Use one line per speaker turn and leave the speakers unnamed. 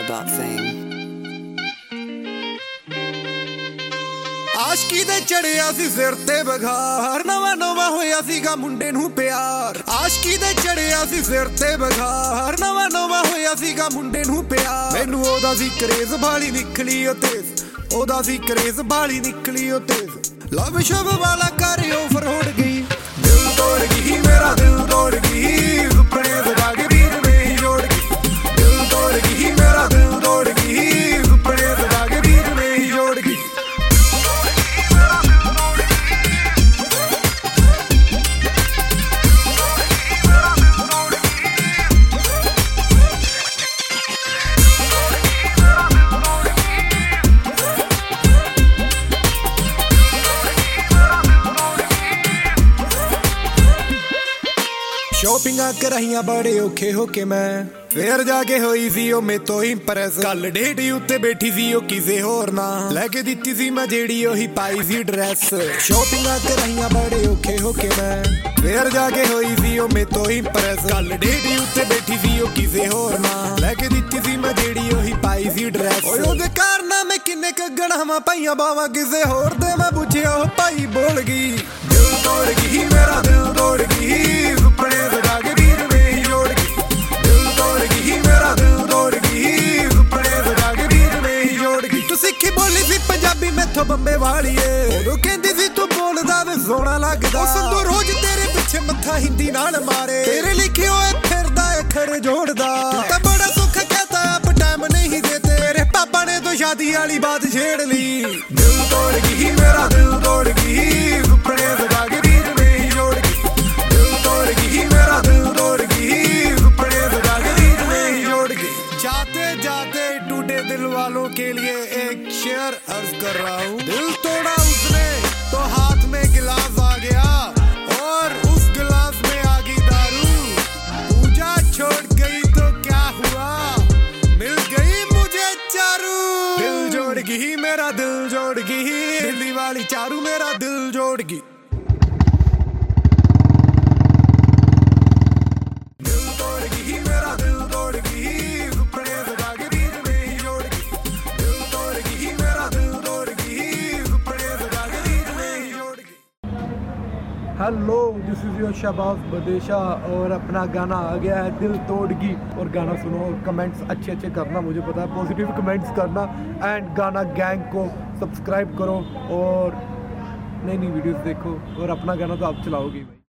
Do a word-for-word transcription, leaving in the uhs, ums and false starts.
dot thing.
Aashiqui दे चढ़िया सी सिर ते बघार, नवा नवा होया सीगा मुंडे नूं प्यार। आशकी दे चढ़िया सी सिर ते बघार, नवा नवा होया सीगा मुंडे नूं प्यार। मैनू ओदा सी क्रेज बाली निकली ओ तेज, ओदा सी क्रेज बाली निकली ओ तेज। लव शव वाला कर ओवर उड़ गई, दिल तोड़ गई मेरा दिल तोड़ गई। सुपने सजा के बीच में ही जोड़ गई, दिल तोड़ गई मेरा दिल तोड़ गई। सुपने सजा के बीच में ही जोड़ गई। शॉपिंगा कराइया बड़े औखे होके मैं, फिर जाके होई सी ओ मैं तो इंप्रेस। कल डेट उत्ते बैठी सी ओ किसे होर ना, लेके दित्ती सी मैं जेड़ी ओही पाई सी ड्रेस। शॉपिंगा कराइया बड़े औखे होके मैं, फिर जाके होई सी ओ मैं तो इंप्रेस। कल डेट उत्ते बैठी सी ओ किसे होर ना, लेके दित्ती सी मैं जेड़ी ओही पाई सी ड्रेस। ओए ओदे कारनामे किन्ने कगड़ावां पाइयां बावां किसे होर दे, मैं पुछया ओ भाई बोल गई। दिल तोड़ गई मेरा दिल तोड़ गई। सुपने सजा के बीच में ही जोड़ गई, दिल तोड़ गई मेरा दिल तोड़ गई। सुपने सजा के बीच में ही जोड़ गई। तू सिक्खी बोली सी पंजाबी मैथों बंबे वाली है, उदों कहंदी सी तू बोलदा वे सोहना लगदा। ओ संदू रोज तेरे पिछे मत्था हिंदी नाल मारे, तेरे लिखे होए फिरदा अखर जोड़दा। तू तां बड़ा सुख कहता अब टाइम नहीं देते, तेरे पापा ने तो शादी वाली बात छेड़ ली। दिल तोड़ गई मेरा दिल तोड़ गई। सुपने सजा के बीच में ही जोड़ गई, दिल तोड़ गई मेरा दिल तोड़ गई। सुपने सजा के बीच में ही जोड़ गई। जाते जाते टूटे दिल वालों के लिए एक शेर अर्ज कर रहा हूँ। दिल तोड़ा उसने तो हाथ में गिलास आ गया, और उस गिलास में आ गई दारू। पूजा छोड़ गई तो क्या हुआ, मिल गई मुझे चारू। दिल जोड़ गई मेरा दिल जोड़ गई, दिल्ली वाली चारू मेरा दिल जोड़ गई। दिल तोड़ गई मेरा दिल तोड़ गई। सुपने सजा के बीच में ही जोड़ गई, दिल तोड़ गई मेरा दिल तोड़ गई। सुपने सजा के बीच में ही जोड़ गई। Hello, this is your Shahbaz Badesha, और अपना गाना आ गया है दिल तोड़गी। और गाना सुनो और कमेंट्स अच्छे अच्छे करना, मुझे पता है पॉजिटिव कमेंट्स करना। एंड गाना गैंग को सब्सक्राइब करो और नई नई वीडियोस देखो, और अपना गाना तो आप चलाओगे भाई।